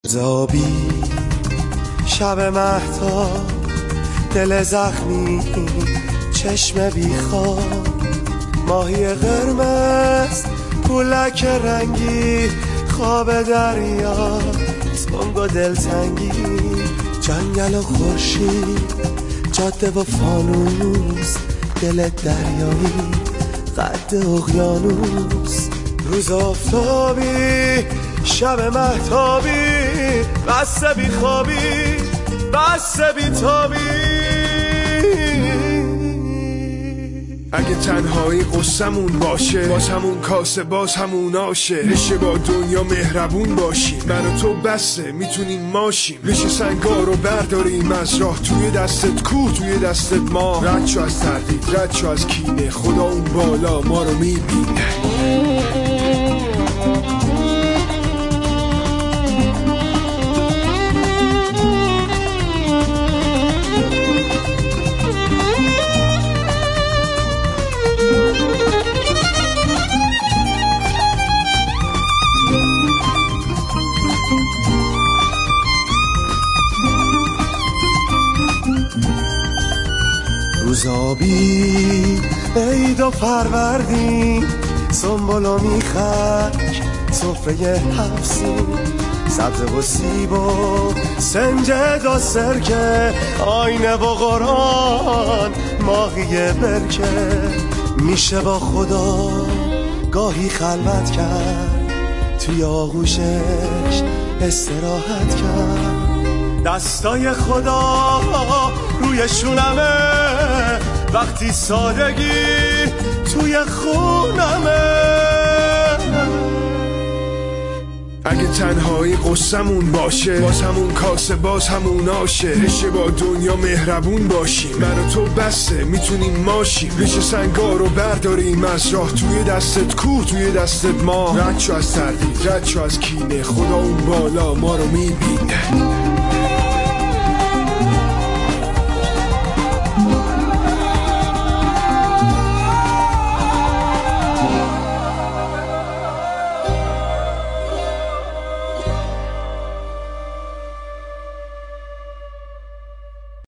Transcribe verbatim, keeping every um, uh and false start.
زابی شب مهتاب، دل زخمی، چشم بیخواب، ماهی قرمز، پولک رنگی، خواب دریا، سنگ و دلتنگی، جنگل و خورشید، جاده و فانوس، دل دریایی، قد اقیانوس، روز آفتابی، شب مهتابی، بسته بی خوابی، بسته بی تابی. اگه تنهایی قصمون باشه، باز همون کاسه، باز همون آشه، بشه با دنیا مهربون باشیم، من و تو بسته میتونیم ماشیم، بشه سنگا رو برداریم از راه، توی دستت کوه، توی دستت ما، رد شو از تردید، رد شو از کینه، خدا اون بالا ما رو میبینه. روزابی عید و فروردین، سنبل و میخک، سفره هفسین، سبز و سیب و سنجد و سرکه، آینه و قرآن، ماهی برکه. میشه با خدا گاهی خلوت کرد، توی آغوشش استراحت کرد، دستای خدا روی شونمه، وقتی سادگی توی خونمه. اگه تنهایی قصمون باشه، باز همون کاسه، باز همون آشه، بشه با دنیا مهربون باشیم، من و تو بسته میتونیم ماشیم، بشه سنگا رو برداریم از راه، توی دستت کوه، توی دستت ما، رد شو از تردید، رد شو از کینه، خدا اون بالا ما رو میبینه.